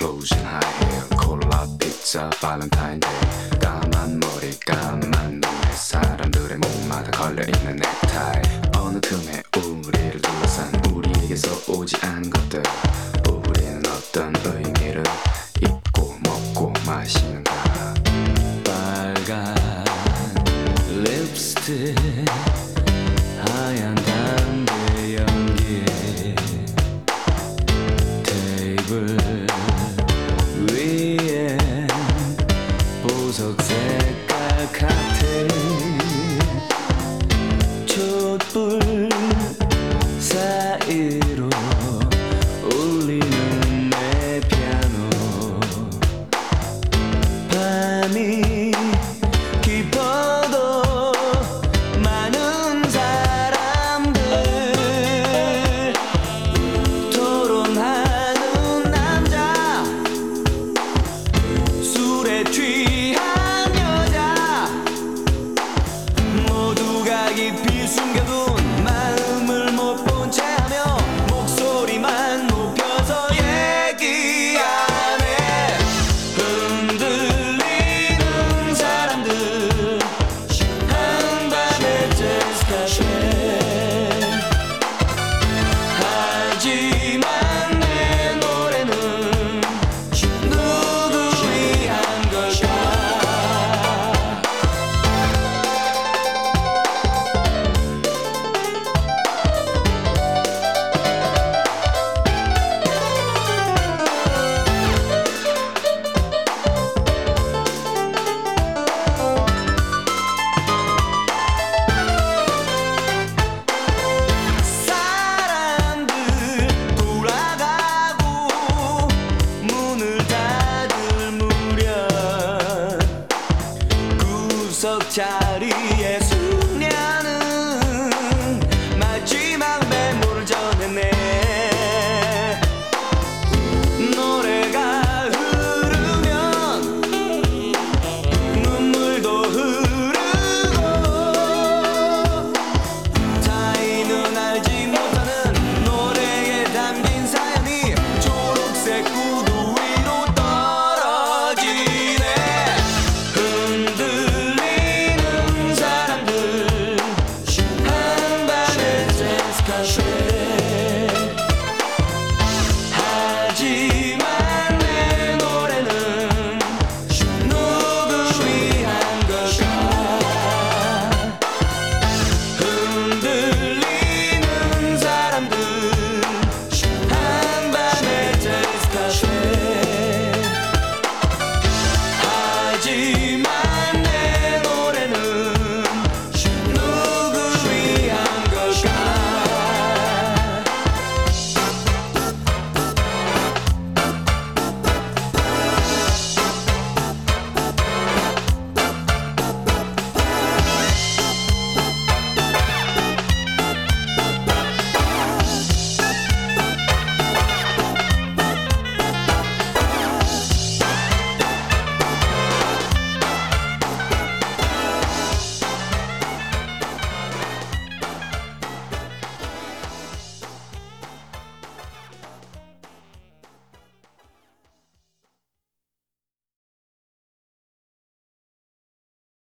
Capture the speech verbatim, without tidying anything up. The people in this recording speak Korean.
explosion high hair 콜라 피자 발렌타인데이 까만 머리 까만 눈에 사람들의 몸마다 걸려있는 넥타이 어느 틈에 우리를 둘러싼 우리에게서 오지 않은 것들 우리는 어떤 의미를 입고 먹고 마시는가 빨간 립스틱 하얀 담배 연기 테이블 위에 보석 색깔 칵테일 촛불 사이로 울리는 내 피아노 밤이 깊어도 많은 사람들 토론하는 남자 술에 취한 여자 모두가 깊이 숨겨둔 마음을 못 본 채 하며 목소리만 높여서 얘기하네 흔들리는 사람들 한밤의 재즈 카페 하지만 내 노래는 누구 위한 걸까 사람들 돌아가고 문을 닫을 무렵 구석차